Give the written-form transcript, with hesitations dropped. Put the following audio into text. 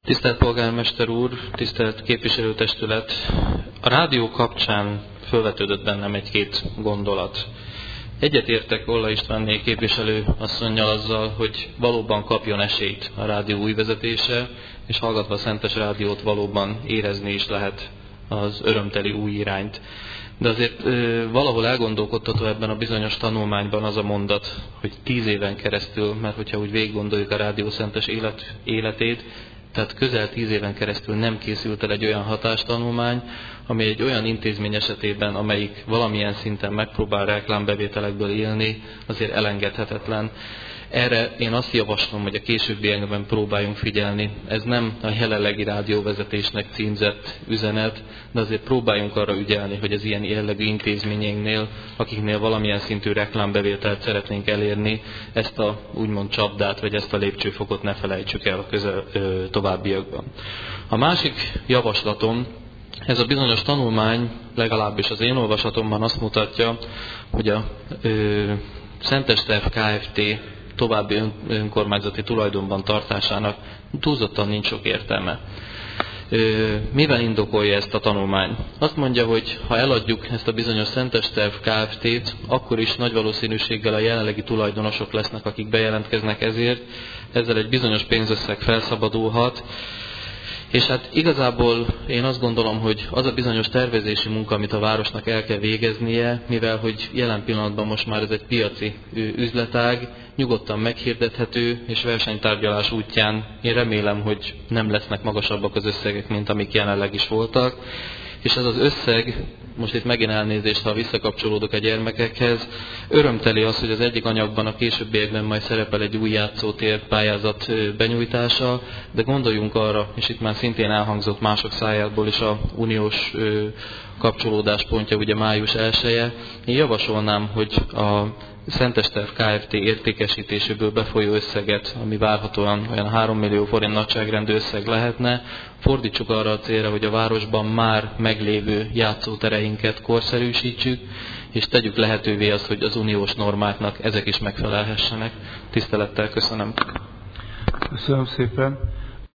Tisztelt polgármester úr, tisztelt képviselőtestület! A rádió kapcsán felvetődött bennem egy-két gondolat. Egyetértek Olla Istvánné képviselő asszonnyal azzal, hogy valóban kapjon esélyt a rádió új vezetése, és hallgatva a Szentes Rádiót valóban érezni is lehet az örömteli új irányt. De azért valahol elgondolkodtató ebben a bizonyos tanulmányban az a mondat, hogy 10 éven keresztül, mert hogyha úgy végiggondoljuk a Rádió Szentes életét, tehát közel 10 éven keresztül nem készült el egy olyan hatástanulmány, ami egy olyan intézmény esetében, amelyik valamilyen szinten megpróbál reklámbevételekből élni, azért elengedhetetlen. Erre én azt javaslom, hogy a későbbiekben próbáljunk figyelni. Ez nem a jelenlegi rádióvezetésnek címzett üzenet, de azért próbáljunk arra ügyelni, hogy az ilyen jellegű intézményeinknél, akiknél valamilyen szintű reklámbevételt szeretnénk elérni, ezt a úgymond csapdát, vagy ezt a lépcsőfokot ne felejtsük el a továbbiakban. A másik javaslatom, ez a bizonyos tanulmány, legalábbis az én olvasatomban azt mutatja, hogy a Szentes Terv Kft. További önkormányzati tulajdonban tartásának túlzottan nincs sok értelme. Mivel indokolja ezt a tanulmány? Azt mondja, hogy ha eladjuk ezt a bizonyos Szentes Terv Kft.-t, akkor is nagy valószínűséggel a jelenlegi tulajdonosok lesznek, akik bejelentkeznek ezért, ezzel egy bizonyos pénzösszeg felszabadulhat, és hát igazából én azt gondolom, hogy az a bizonyos tervezési munka, amit a városnak el kell végeznie, mivel hogy jelen pillanatban most már ez egy piaci üzletág, nyugodtan meghirdethető, és versenytárgyalás útján én remélem, hogy nem lesznek magasabbak az összegek, mint amik jelenleg is voltak. És ez az összeg, most itt megint elnézést, ha visszakapcsolódok a gyermekekhez, örömteli az, hogy az egyik anyagban a későbbiekben majd szerepel egy új játszótér pályázat benyújtása, de gondoljunk arra, és itt már szintén elhangzott mások szájából is a uniós kapcsolódáspontja, ugye május 1-e. Én javasolnám, hogy a Szentes Terv Kft. Értékesítéséből befolyó összeget, ami várhatóan olyan 3 millió forint nagyságrendű összeg lehetne, fordítsuk arra a célra, hogy a városban már meglévő játszótereinket korszerűsítsük, és tegyük lehetővé azt, hogy az uniós normáknak ezek is megfelelhessenek. Tisztelettel köszönöm. Köszönöm szépen.